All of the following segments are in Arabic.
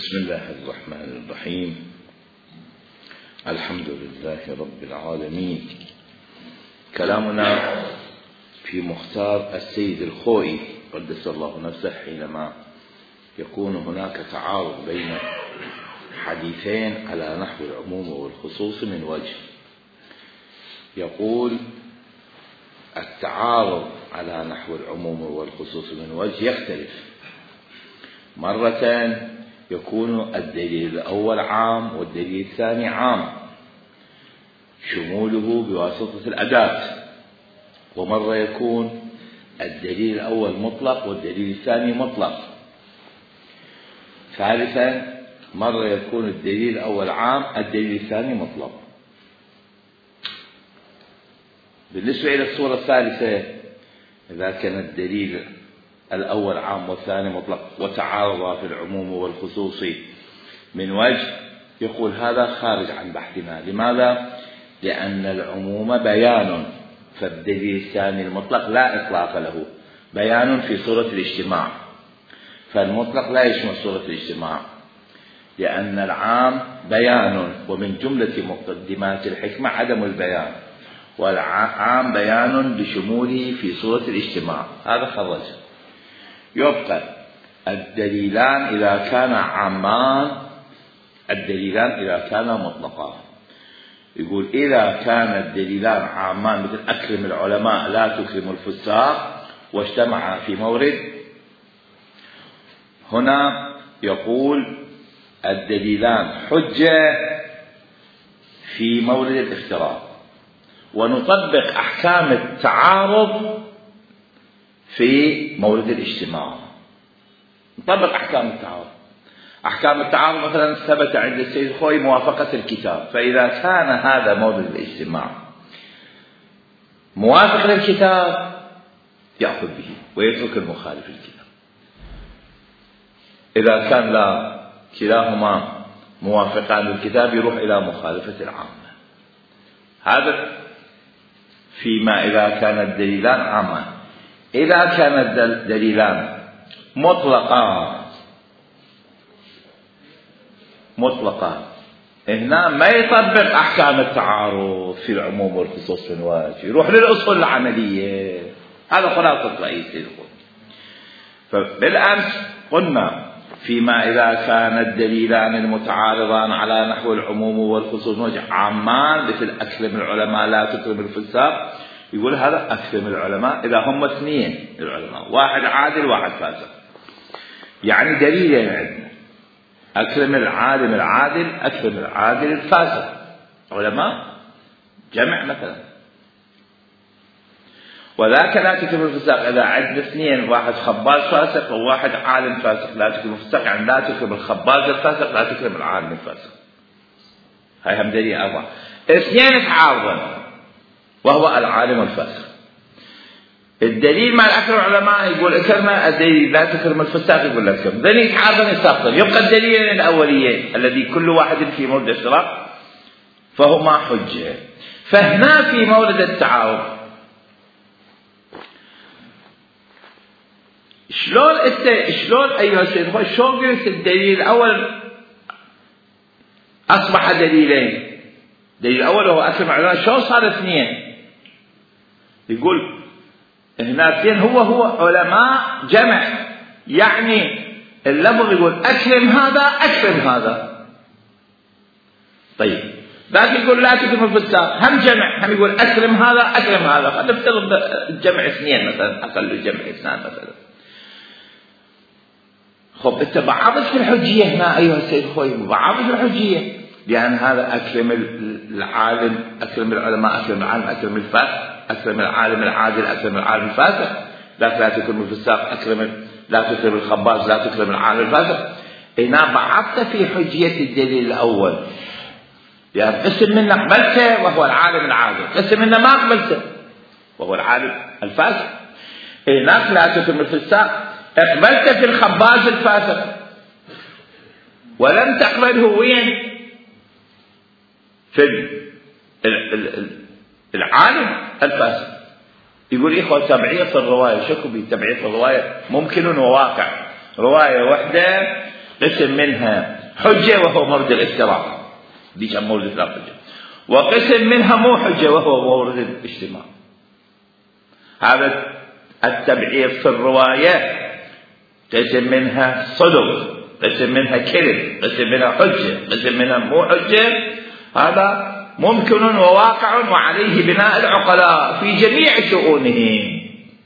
بسم الله الرحمن الرحيم. الحمد لله رب العالمين. كلامنا في مختار السيد الخوئي قدس الله نفسه حينما يكون هناك تعارض بين حديثين على نحو العموم والخصوص من وجه. يقول التعارض على نحو العموم والخصوص من وجه يختلف. مرة يكون الدليل الأول عام والدليل الثاني عام شموله بواسطة الأداة، ومرة يكون الدليل الأول مطلق والدليل الثاني مطلق. ثالثا مرة يكون الدليل الأول عام الدليل الثاني مطلق. بالنسبة إلى الصورة الثالثة، إذا كان الدليل الأول عام والثاني مطلق وتعارضا في العموم والخصوص من وجه، يقول هذا خارج عن بحثنا. لماذا؟ لأن العموم بيان، فالدليل الثاني المطلق لا إطلاق له، بيان في صورة الاجتماع، فالمطلق لا يشمل صورة الاجتماع، لأن العام بيان ومن جملة مقدمات الحكمة عدم البيان، والعام بيان بشموله في صورة الاجتماع. هذا خرج. يبقى الدليلان إذا كان عامان، الدليلان إذا كان مطلقان. يقول إذا كان الدليلان عامان مثل أكرم العلماء لا تكرم الفساق واجتمعا في مورد، هنا يقول الدليلان حجة في مورد الافتراق، ونطبق أحكام التعارض في مورد الاجتماع. نطبق أحكام التعارض. أحكام التعارض مثلا ثبت عند السيد الخوئي موافقة الكتاب، فإذا كان هذا مورد الاجتماع موافق للكتاب يأخذ به ويترك المخالف للكتاب. إذا كان لا كلاهما موافقان للكتاب يروح إلى مخالفة العامة. هذا فيما إذا كان الدليلان عامان. إذا كان الدليلان مطلقان هنا ما يطبق أحكام التعارض في العموم والخصوص من وجه، يروح للأصول العملية. هذا خلاصة رئيس القول. فبالأمس قلنا فيما إذا كان الدليلان المتعارضان على نحو العموم والخصوص من وجه عامان مثل أكرم العلماء لا تكرم الفساق، يقول هذا أكرم العلماء إذا هم اثنين العلماء، واحد عادل واحد فاسق، يعني دليلين عندنا: أكرم العالم العادل، أكرم العادل الفاسق. علماء جمع مثلا. وذاك لا تكرم الفساق إذا عندنا اثنين، واحد خباز فاسق وواحد عالم فاسق. لا تكرم الفساق يعني لا تكرم الخباز الفاسق، لا تكرم العالم الفاسق. هاي هم دليل أربعة. اثنين تعارضا وهو العالم الفاسق. الدليل مع أكرم العلماء يقول اكرمه، الدليل لا تكرم الفساق يقول لك اكرم. ذني يتعارضون يساقطون. يبقى الدليل الأوليين الذي كل واحد في مورد اشتراك فهما حجة. فهنا في مورد التعارض شلون أيها السيد شلون قلت الدليل الأول أصبح دليلين؟ الدليل الأول هو أكرم العلماء، شلون صار اثنين؟ يقول هنا اثنين هو علماء جمع، يعني اللفظ يقول أكرم هذا أكرم هذا. طيب ذاك يقول لا تكرم الفساق، هم جمع، هم يقول أكرم هذا أكرم هذا. خلينا نفترض الجمع اثنين مثلا، أقل الجمع اثنان مثلا. خب أنت بعضت في الحجية هنا أيها السيد خوي، بعضت في الحجية، لأن هذا أكرم العالم، أكرم العلماء، أكرم العالم، أكرم الفاسق، أكرم العالم العادل، أكرم العالم الفاسق. لا تكرم الفساق، لا تكرم الخباز، لا تكرم العالم الفاسق. هنا بعضت في حجية الدليل الأول، يعني قسم منا قبلته وهو العالم العادل، قسم منا ما قبلته وهو العالم الفاسق. هناك لا تكرم الفساق اقبلت في الخباز الفاسق ولم تقبله وين؟ في العالم الفاسق. يقول إخوة تبعية الرواية، شكوا بتبعية الرواية ممكن وواقع. رواية واحدة قسم منها حجة وهو مورد الافتراق، دي كان مورد الافتراق حجة، وقسم منها مو حجة وهو مورد الاجتماع. هذا التبعيض في الرواية، قسم منها صدق، قسم منها كذب، قسم منها حجة، قسم منها مو حجة، هذا ممكن وواقع وعليه بناء العقلاء في جميع شؤونهم.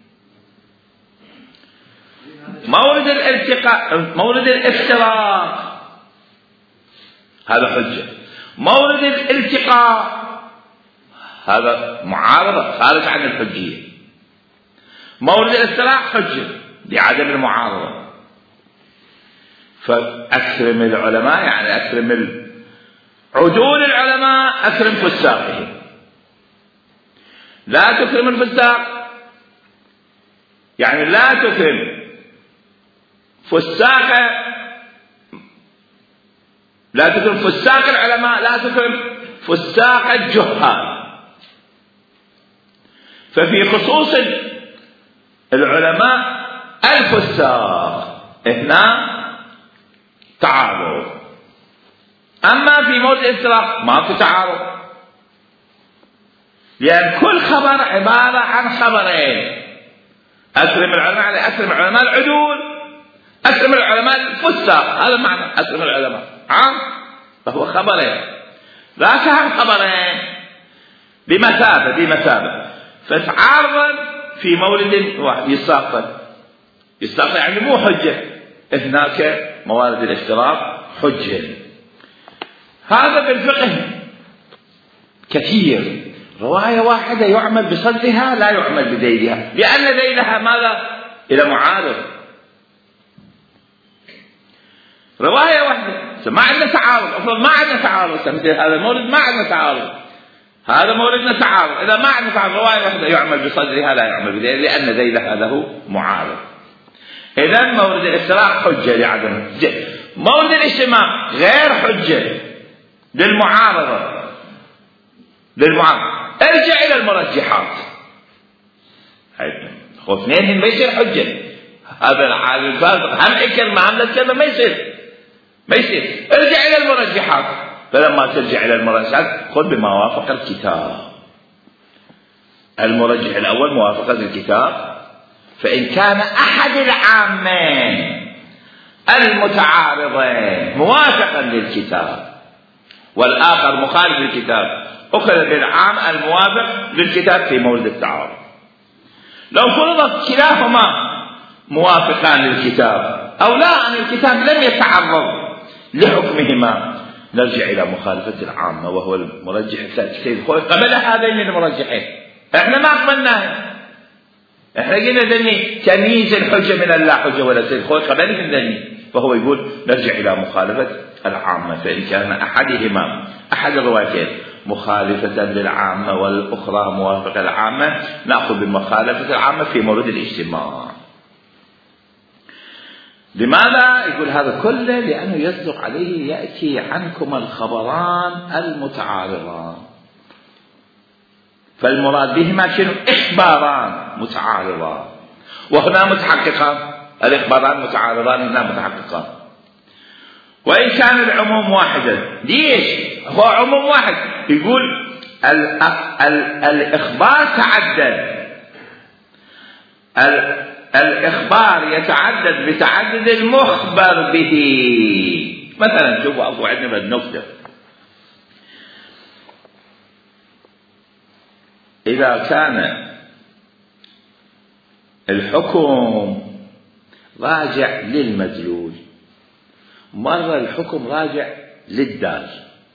مورد الالتقاء، مورد الافتراق هذا حجة، مورد الالتقاء هذا معارضة خارج عن الحجية، مورد الافتراق حجة لعدم المعارضة. فأكرم العلماء يعني أكرم عدول العلماء، أكرم فساقهم. لا تكرم الفساق يعني لا تكرم فساق، لا تكرم فساق العلماء، لا تكرم فساق الجهال. ففي خصوص العلماء الفساق هنا تعارض، أما في مورد الافتراق ما في تعارض، لأن كل خبر عبارة عن خبرين. أكرم العلماء يعني أكرم العلماء العدول، أكرم العلماء الفساق، هذا معنى أكرم العلماء عام، فهو خبرين لا كان خبرين بمثابة فتعارض في مورد واحد يستقبل يعني مو حجة، هناك موارد الافتراق حجة. هذا بالفقه كثير، رواية واحدة يعمل بصدرها لا يعمل بذيلها، لأن ذيلها ماذا؟ إلى معارض. رواية واحدة ما عندنا تعارض، أصلا ما عندنا تعارض، هذا المورد ما عندنا تعارض، هذا موردنا تعارض. إذا ما عندنا تعارض رواية واحدة يعمل بصدرها لا يعمل بذيلها، لأن ذيلها له معارض. إذن مورد الافتراق حجة لعدم حجة، مورد الاجتماع غير حجة للمعارضة. ارجع إلى المرجحات، اثنين ما يصير حجة. هذا العالم الفاسق هم الكلمة هم الكلمة ما يصير. ارجع إلى المرجحات، فلما ترجع إلى المرجحات خذ بما وافق الكتاب. المرجح الأول موافقة الكتاب، فإن كان أحد العامين المتعارضين موافقا للكتاب والآخر مخالف للكتاب، أخذ بالعام الموافق للكتاب في مورد التعارض. لو فرضت كلاهما موافقان للكتاب أو لا أن الكتاب لم يتعرض لحكمهما، نرجع إلى مخالفة العامة وهو المرجح الثالث قبل هذين المرجحين. احنا ما قبلناه، احنا قلنا ذني تمييز الحجة من اللا حجة ولا سيد خوي قبل من ذني، فهو يقول نرجع إلى مخالفة العامة، فإن كان أحدهما أحد الروايتين مخالفة للعامة والأخرى موافقة للعامة نأخذ بمخالفة العامة في مورد الاجتماع. لماذا يقول هذا كله؟ لأنه يصدق عليه يأتي عنكم الخبران المتعارضان، فالمراد بهما شنو؟ إخباران متعارضان وهنا متحققان. الإخباران متعارضان هنا متحققان، وإن كان العموم واحدا. ليش؟ هو عموم واحد. يقول الإخبار تعدد، الإخبار يتعدد بتعدد المخبر به. مثلا شوفوا أبو عندنا النكتة، إذا كان الحكم راجع للمدلول، مرة الحكم راجع للدال.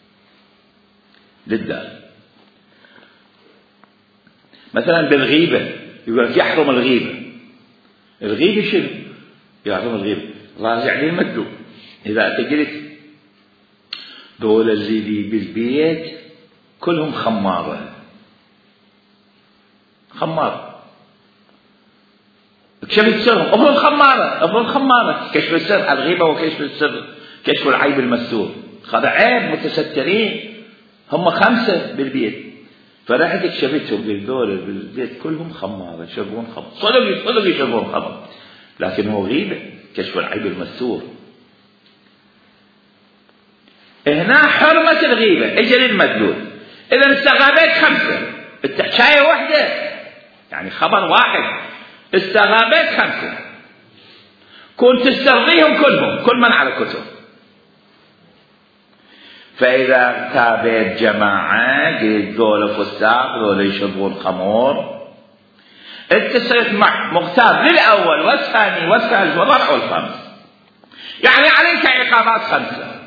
مثلا بالغيبة يقول لك يحرم الغيبة شنو؟ يحرم الغيبة راجع للمدلول. إذا أنت قلت دول اللي بالبيت كلهم خمارة، كشف سرهم افرض خمارة. كشف السر الغيبة وكشف السر كشف العيب المستور، هذا عيب متسترين، هم 5 بالبيت، فرحت كشفتهم بالدول بالبيت كلهم خمارة يشربون خمر، صدق يشربون خمر، لكن هو غيبة كشف العيب المستور. هنا حرمة الغيبة اجى للمدلول. إذا استغابيت 5 التحشاية واحدة يعني خبر واحد، استغابيت 5 كنت تسترضيهم كلهم كل من على كتب. فإذا تابعت جماعة قلت ذولا فساق ذولا يشربون خمور، انت صرت مغتاب للأول والثاني والثالث والرابع والخامس، يعني عليك عقابات 5.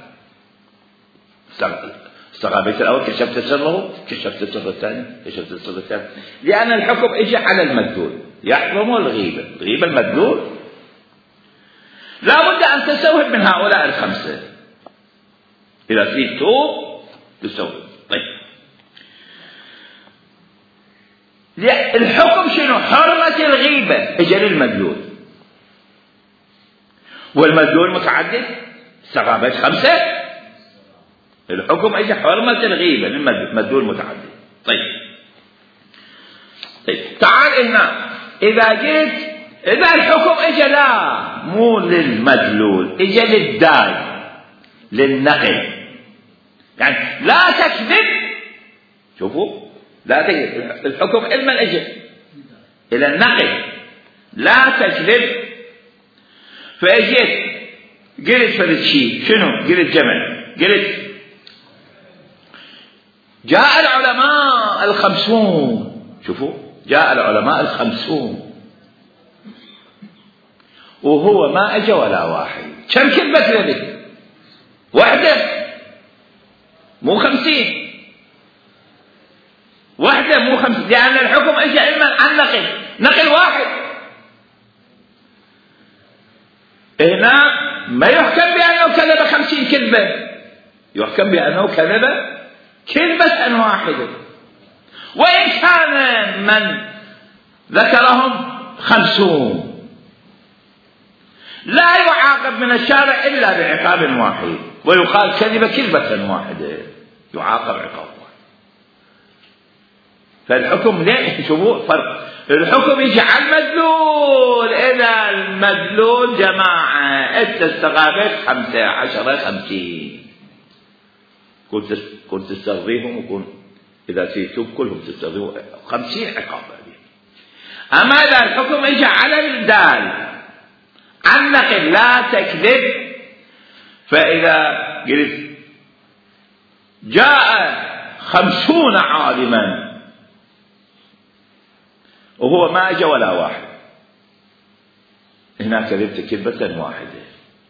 استغابيت الأول كشفت سره، كشفت السر الثاني، كشفت السر الثالث، لأن الحكم اجى على المدلول يحرم الغيبة. الغيبة المدلول لا بد أن تستوهب من هؤلاء 5. إذا في توب تستوهب. طيب الحكم شنو؟ حرمة الغيبة اجى للمدلول، والمدلول متعدد، استغابت 5. الحكم اجى حرمة الغيبة للمدلول متعدد. طيب تعال هنا إذا قلت إذا الحكم اجى لا مو للمدلول، اجى للداعي للنقل، يعني لا تكذب. شوفوا لا تكذب، الحكم إلما اجى إلى النقل لا تكذب. فاجيت قلت فرد شيء شنو؟ قلت جمل، قلت جاء العلماء 50. شوفوا جاء العلماء 50 وهو ما اجى ولا واحد. كم كذبت ذلك؟ واحدة مو 50، واحدة مو 50، لأن الحكم اجى إما عن نقل واحد. هنا ما يحكم بأنه كذب 50 كذبة، يحكم بأنه كذب كذبة واحدة، وإن كان من ذكرهم 50 لا يعاقب من الشارع إلا بعقاب واحد، ويقال كذب كذبة واحدة يعاقب عقاب واحد. فالحكم ليه؟ شوفوا فرق، الحكم يجعل مدلول. إذا المدلول جماعة انت استغابت 5 10 50 كنت تستغذيهم، وكنت إذا سيتوب كلهم تستغذيهم 50 عقاب. أما إذا الحكم اجى على الدال عن نقل لا تكذب، فإذا قلت جاء 50 عالما وهو ما اجى ولا واحد، هنا كذبت كذبة واحدة.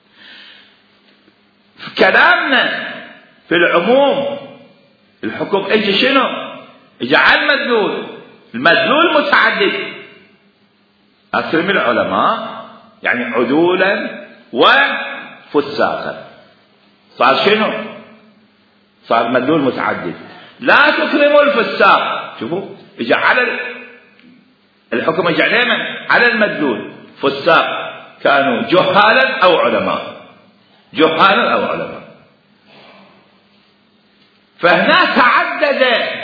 في كلامنا في العموم الحكم اجى شنو؟ اجى على المدلول، المدلول متعدد. أكرم العلماء يعني عدولا وفساقا، صار شنو؟ صار مدلول متعدد. لا تكرموا الفساق. شوفوا اجى على الحكم اجى على المدلول، فساق كانوا جهالا أو علماء، جهالا أو علماء. فهنا تعدد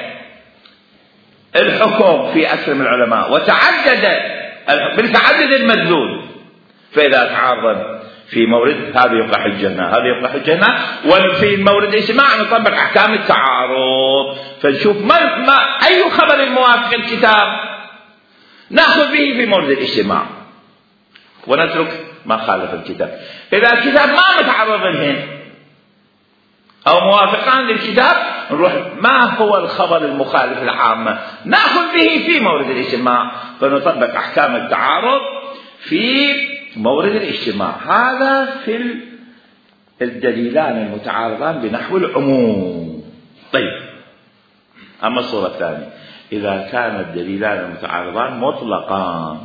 الحكم في أكرم العلماء وتعدد بالتعدد المدلول. فإذا تعارض في مورد هذا يقع الجنة هذا يقع الجنة، وفي مورد الاجتماع نطبق أحكام التعارض، فنشوف ما أي خبر الموافق الكتاب نأخذ به في مورد الاجتماع ونترك ما خالف الكتاب. إذا الكتاب ما متعرض لهن أو موافقان للكتاب نروح ما هو الخبر المخالف العامة نأخذ به في مورد الاجتماع، فنطبق أحكام التعارض في مورد الاجتماع. هذا في الدليلان المتعارضان بنحو العموم. طيب أما الصورة الثانية، إذا كان الدليلان المتعارضان مطلقان،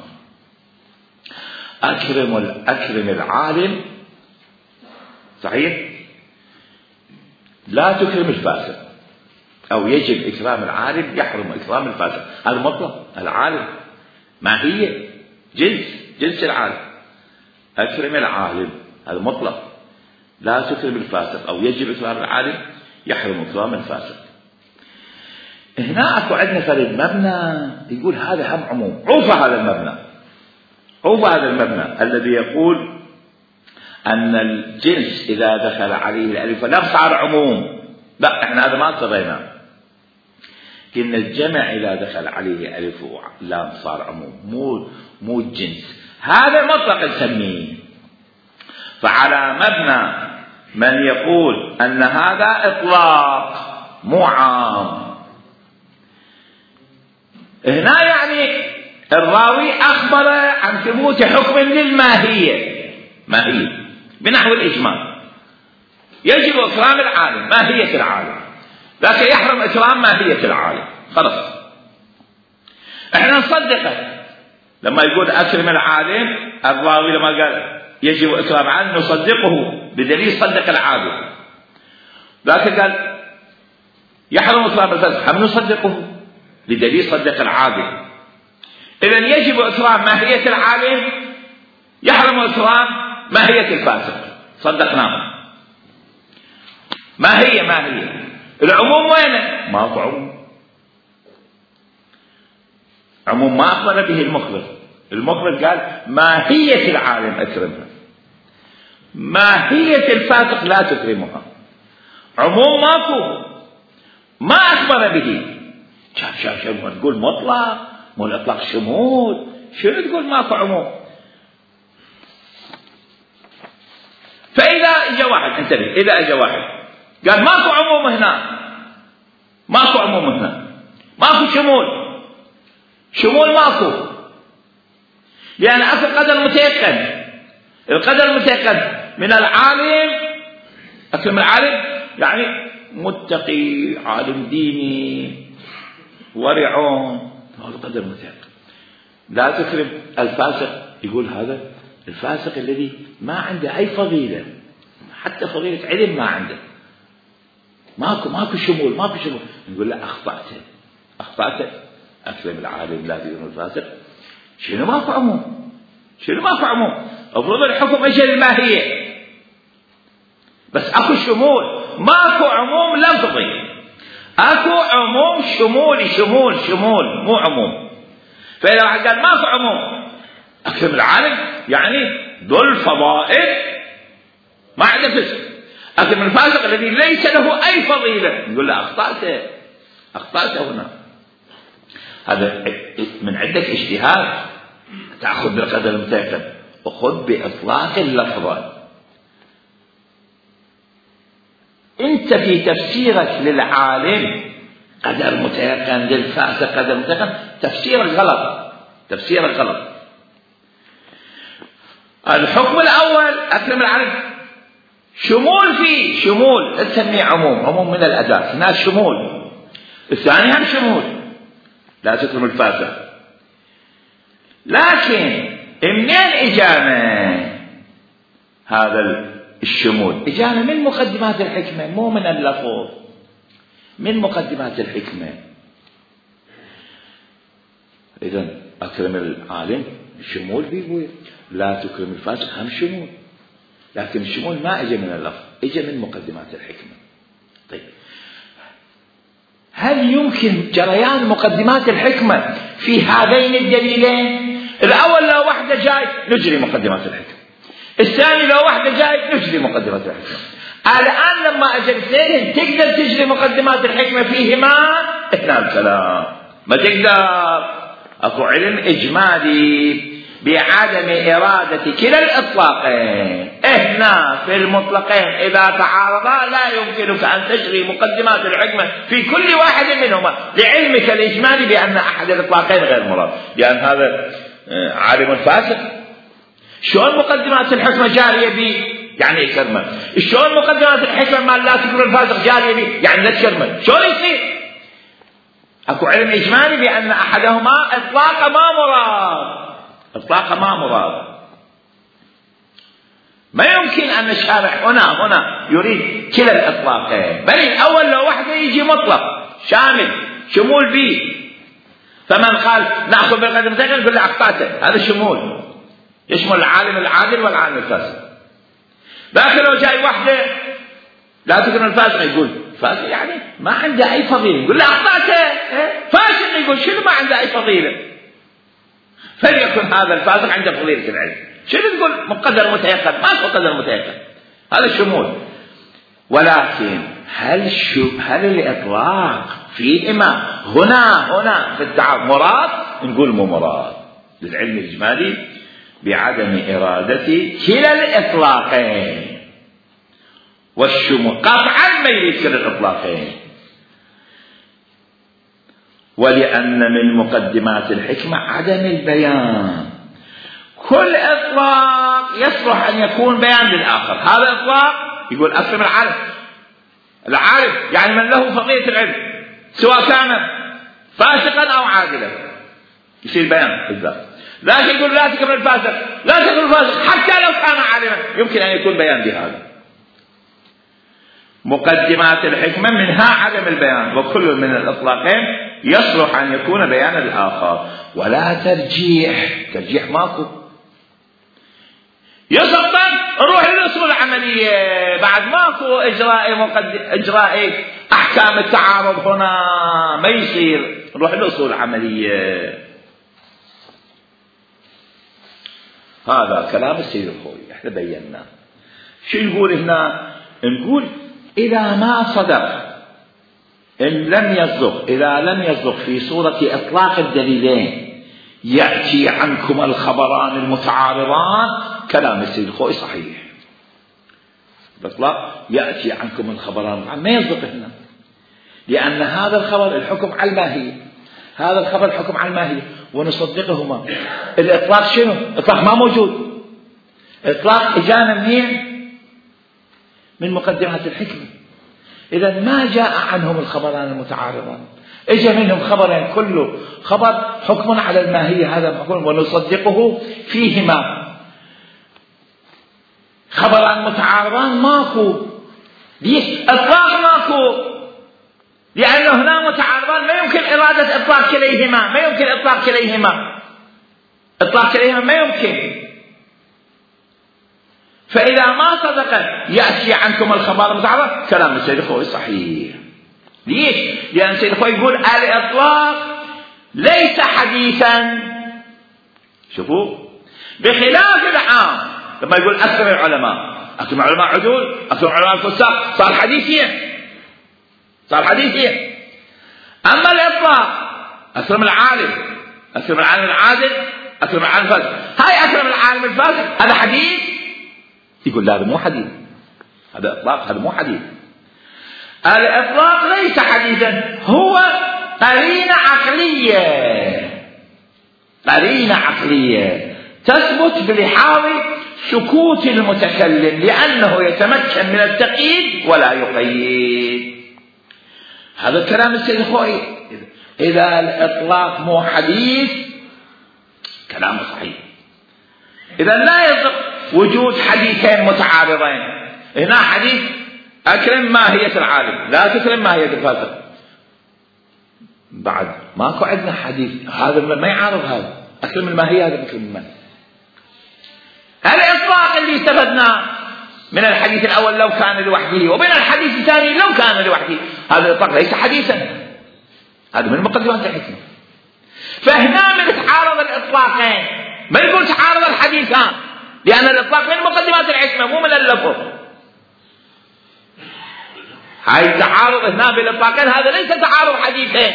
أكرم العالم صحيح، لا تكرم الفاسق، أو يجب إكرام العالم يحرم إكرام الفاسق. هذا مطلق. العالم ما هي جنس العالم. أكرم العالم هذا مطلق، لا تكرم الفاسق أو يجب إكرام العالم يحرم إكرام الفاسق. هنا أكو عندنا فريق مبنى يقول هذا هم عموم. عوف هذا المبنى، عوف هذا المبنى الذي يقول أن الجنس إذا دخل عليه الألف واللام صار عموم. لا، إحنا هذا ما صرينا. كنا الجمع إذا دخل عليه ألف ولام صار عموم، مو الجنس. هذا المطلق نسميه. فعلى مبنى من يقول أن هذا إطلاق مو عام، هنا يعني الراوي أخبر عن ثبوت حكم للماهية، ماهية بنحو الإجمال. يجب إكرام العالم، ماهية العالم، لكن يحرم إكرام ماهية العالم. خلاص احنا نصدقه لما يقول أكرم العالم. الراوي لما قال يجب إكرام العالم نصدقه بدليل صدق العالم، لكن قال يحرم إكرام الفاسق هم نصدقه بدليل صدق العالم. إذن يجب إكرام ماهية العالم، يحرم إكرام ماهية الفاسق، صدقناه. ماهية العموم وينه؟ ما هو عموم. عموم ما أخبر به المخبر قال ماهية العالم أكرمها، ماهية الفاسق لا تكرمها. عموم ماكو، ما أخبر به. شاف تقول مطلق، مو الإطلاق شمول، شنو تقول ماكو عموم؟ فإذا إجا واحد، انتبه، إذا إجا واحد قال ماكو عموم هنا، ماكو شمول ماكو، لأن أصل قدر متيقن. القدر المتيقن من العالم، أكرم العالم يعني متقي، عالم ديني، ورعون، هذا القدر متيقن. لا تكرم الفاسق. يقول هذا الفاسق الذي ما عنده أي فضيلة، حتى فضيلة علم ما عنده، ماكو شمول. نقول له أخطأت، أكرم العالم لا تكرم الفاسق. شنو ماكو عموم؟ أفرض الحكم أجل الماهية بس أكو شمول، ماكو عموم لفظي، أكو عموم شمولي، شمول مو عموم. فإذا واحد قال ماكو عموم أكرم العالم يعني ذو الفضائل ما عنده فسق، أكرم الفاسق الذي ليس له أي فضيلة. نقول له أخطأت هنا. هذا من عندك اجتهاد، تأخذ بالقدر المتيقن وخذ بإطلاق اللفظة. أنت في تفسيرك للعالم قدر متيقن، للفاسق قدر متيقن، تفسيرك غلط. الحكم الأول أكرم العالم شمول، فيه شمول، لا تسميه عموم من الأداة، هنا شمول. الثاني هم شمول، لا تكرم الفاسق. لكن منين إجانا هذا الشمول؟ إجانا من مقدمات الحكمة، مو من اللفظ، من مقدمات الحكمة. إذن أكرم العالم شمول بيقول، لا تكرم الفاسق هم شمول، لكن الشمول ما إجا من اللفظ، إجا من مقدمات الحكمة. طيب، هل يمكن جريان مقدمات الحكمة في هذين الدليلين؟ الأول لو واحدة جاي نجري مقدمات الحكمة، الثاني لو واحدة جاي نجري مقدمات الحكمة. الآن لما أجلسين تقدر تجري مقدمات الحكمة فيهما اثنان الكلام، ما تقدر. أكو علم إجمالي بعدم إرادة كلا الإطلاقين. هنا في المطلقين إذا تعارضا لا يمكنك أن تجري مقدمات الحكمة في كل واحد منهما، لعلمك الإجمالي بأن أحد الإطلاقين غير مراد، لأن هذا عالم فاسق. شلون مقدمات الحكمة جارية به؟ يعني يكرمه. شلون مقدمات الحكمة ما لا تكرم الفاسق جارية به؟ يعني لا تكرمه. شلون يصير؟ أكو علم إجمالي بأن أحدهما إطلاق ما مراد. ما يمكن أن الشارع هنا يريد كلا الإطلاقين، بل الأول لو واحدة يجي مطلق شامل شمول به. فمن قال نأخذ بالقدر المتيقن نقول له أخطأت، هذا شمول يشمل العالم العادل والعالم الفاسق. لكن لو جاي واحدة لا تكرم الفاسق يقول فاسق يعني ما عنده أي فضيلة، يقول له أخطأت. فاسق يقول شنو ما عنده أي فضيلة؟ فليكن هذا الفاسق عنده فضيلة العلم. شنو تقول قدر متيقن؟ ما هو قدر متيقن، هذا الشمول. ولكن هل الإطلاق فيهما هنا في التعارض مراد؟ نقول مو مراد، للعلم الإجمالي بعدم إرادة كلا الإطلاقين، والشمول قطعا ما يريد كلا الإطلاقين. ولأن من مقدمات الحكمة عدم البيان، كل إطلاق يصلح أن يكون بيان للآخر. هذا إطلاق يقول أسلم العارف يعني من له فقية العلم سواء كان فاسقا أو عادلا، يصير بيان بالذات. لكن يقول لا تكفر الفاسق، لا تكفر الفاسق حتى لو كان عالما، يمكن أن يكون بيان بهذا. مقدمات الحكمة منها عدم البيان، وكل من الإطلاقين يصلح أن يكون بيانا للآخر. ولا ترجيح ماكو. يسقط نروح للأصول العملية، بعد ماكو إجراء أحكام التعارض هنا ما يصير، نروح للأصول العملية. هذا كلام السيد الخوي احنا بيناه. شو نقول هنا؟ نقول إذا ما صدق، إذا لم يصدق في صورة إطلاق الدليلين يأتي عنكم الخبران المتعارضان، كلام السيد الخوي صحيح. بإطلاق يأتي عنكم الخبران ما يصدق هنا، لأن هذا الخبر الحكم على الماهية، هذا الخبر الحكم على الماهية ونصدقهما. الإطلاق شنو؟ إطلاق ما موجود. إطلاق إجانا منين؟ من مقدمات الحكمة. إذا ما جاء عنهم الخبران المتعارضان، إجا منهم خبرين، كله خبر حكم على الماهية، هذا حكم ونصدقه فيهما. خبران متعارضان ماكو، ليش؟ إطلاق ماكو، لأنه هنا متعارضان ما يمكن إرادة إطلاق كليهما، ما يمكن إطلاق كليهما، إطلاق كليهما ما يمكن. فإذا ما صدق يأتي عنكم الخبر المتعارض، كلام السيد الخوي صحيح. ليش؟ لأن السيد الخوي يقول الإطلاق ليس حديثا. شوفوا، بخلاف العام لما يقول أكثر العلماء، أكثر العلماء عدول، أكثر العلماء الفساق، صار حديثيا، صار حديثيا. أما الإطلاق أكرم العالم، أكرم العالم العادل، أكرم العالم الفاسد، هاي أكرم العالم الفاسد هذا حديث؟ يقول لا هذا مو حديث، هذا إطلاق، هذا مو حديث. الإطلاق ليس حديثا، هو قرينة عقلية، قرينة عقلية تثبت بلحاظ سكوت المتكلم، لأنه يتمكن من التقييد ولا يقيد. هذا كلام السيد الخوي. إذا الإطلاق مو حديث كلام صحيح. إذا لا يصح وجود حديثين متعارضين. هنا حديث أكرم ماهية العالم، لا تكرم ماهية الفاسق. بعد ماكو عندنا حديث هذا ما يعارض هذا، أكرم الماهية هذا أكرم الماهية. الإطلاق اللي استفدناه من الحديث الأول لو كان لوحده، ومن الحديث الثاني لو كان لوحده، هذا الإطلاق ليس حديثا، هذا من مقدمات الحكمة. فهنا من تعارض الإطلاقين، ما يقول تعارض الحديثان، لأن الإطلاق من مقدمات الحكمة مو من اللفظ. هاي التعارض هنا بالإطلاقين هذا ليس تعارض حديثين،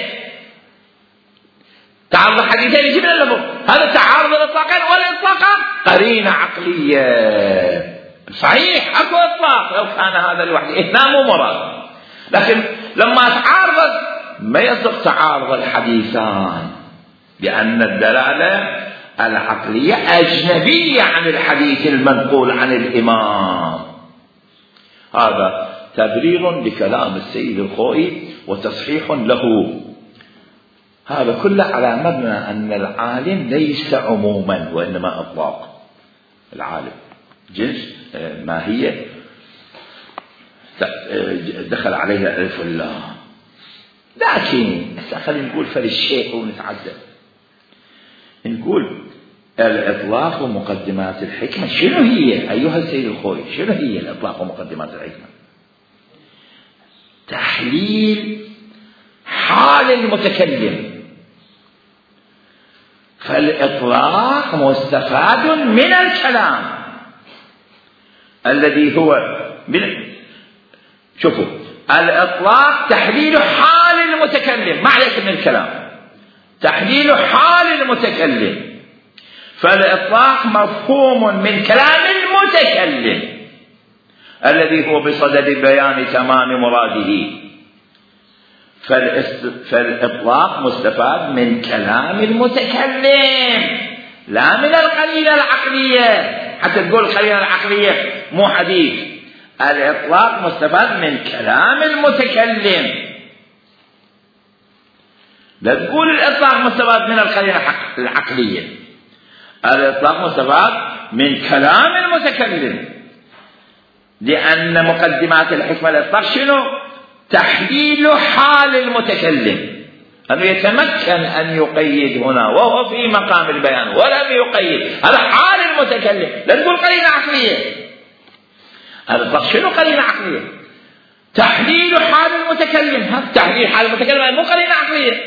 تعارض الحديثين يجي من اللفظ، هذا تعارض الإطلاقين، والإطلاقان قرينة عقلية. صحيح اكو اطلاق لو كان هذا لوحده، هنا مو مراد، لكن لما تعارض ما يصدق تعارض الحديثان، لأن الدلالة العقلية أجنبية عن الحديث المنقول عن الإمام. هذا تبرير لكلام السيد الخوئي وتصحيح له. هذا كله على مبنى أن العالم ليس عموما وإنما إطلاق. العالم جنس ماهية دخل عليها ألف الله. لكن خلينا نقول فللشيء ونتعدى، نقول الإطلاق ومقدمات الحكمة شنو هي أيها السيد الخوي؟ شنو هي الإطلاق ومقدمات الحكمة؟ تحليل حال المتكلم. فالإطلاق مستفاد من الكلام الذي هو شوفوا الإطلاق تحليل حال المتكلم، ما عليك من الكلام، تحليل حال المتكلم، فالإطلاق مفهوم من كلام المتكلم الذي هو بصدد بيان تمام مراده، فالإطلاق مستفاد من كلام المتكلم لا من القرينة العقلية، حتى تقول القرينة العقلية مو حديث، الإطلاق مستفاد من كلام المتكلم، لا تقول الإطلاق مستفاد من القرينة العقلية، الإطلاق مستفاد من كلام المتكلم، لأن مقدمات الحكمة الإطلاق شنو؟ تحليل حال المتكلم، أنه يتمكن أن يقيد هنا وهو في مقام البيان ولم يقيد، هذا حال المتكلم، لا تقول قرينة عقلية، هذا شنو قرينة عقلية؟ تحليل حال المتكلم، هذا تحليل حال المتكلم مو قرينة عقلية،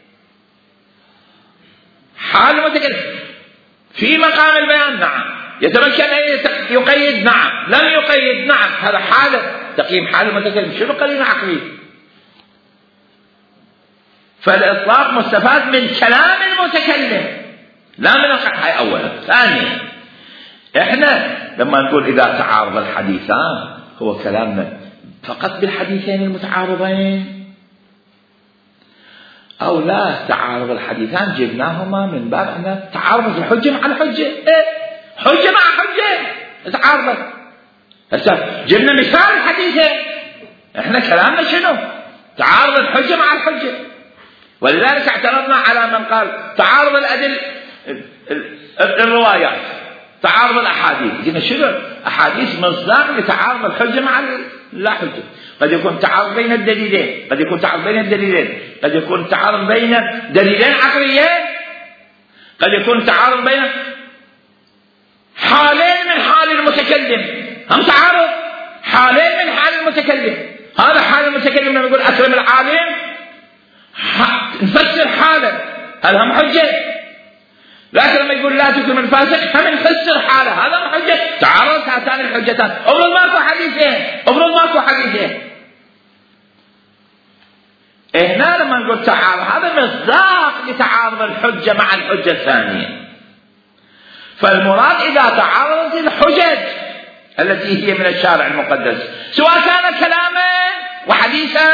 حال المتكلم في مقام البيان نعم، يتمكن أن يقيد نعم، لم يقيد نعم، هذا حالة تقييم حال المتكلم، شنو قرينة عقلية؟ فالإطلاق مستفاد من كلام المتكلم لا من هاي أولا. ثانيا إحنا لما نقول إذا تعارض الحديثان هو كلامنا فقط بالحديثين المتعارضين أو لا تعارض الحديثان جبناهما من باب أن تعارض الحجة مع الحجة، حجة مع حجة تعارض. هسه جبنا مثال الحديثين، إحنا كلامنا شنو؟ تعارض الحجة مع الحجة، ولذلك اعترضنا على من قال تعارض الروايات، تعارض الأحاديث، قلنا شنو؟ أحاديث مصداق لتعارض الحجة مع لا حجة، قد يكون تعارض بين الدليلين، قد يكون تعارض بين الدليلين، قد يكون تعارض بين دليلين عقليين، قد يكون تعارض بين حالين من حال المتكلم، هم تعارض حالين من حال المتكلم، هذا حال المتكلم لما يقول أكرم العالم نفسر حاله، هل هم حجة؟ لكن لما يقول لا تكرم الفاسق هم نفسر حاله، هذا هم حجة؟ تعارض هاتان الحجتان، افرض ماكو حديثين، افرض ماكو حديثين، هنا لما نقول تعارض هذا مصداق لتعارض الحجة مع الحجة الثانية. فالمراد إذا تعارضت الحجج التي هي من الشارع المقدس سواء كان كلاما وحديثا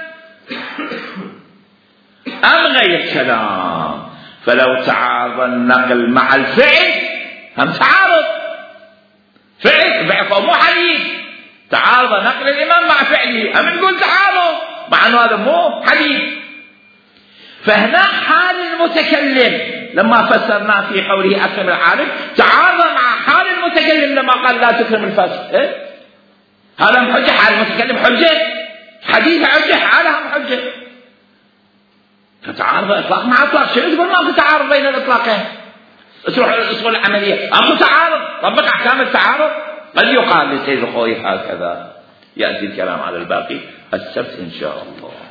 أم غير كلام، فلو تعارض النقل مع الفعل هم تعارض، فعل مو حديث، تعارض نقل الإمام مع فعله هم نقول تعارض، مع أنه هذا مو حديث. فهنا حال المتكلم لما فسرنا في قوله أكرم العالم تعارض مع حال المتكلم لما قال لا تكرم الفاسق، هذا حجة، حال المتكلم حجة، حديث حجة، حالهم حجة، فتعارض إطلاق مع إطلاق. شنو تقول ماكو تعارض بين الإطلاقين؟ تروح الأصول العملية أكو تعارض، ربك أحكام التعارض. قد يقال لسيد الخوي هكذا. يأتي الكلام على الباقي السبت إن شاء الله.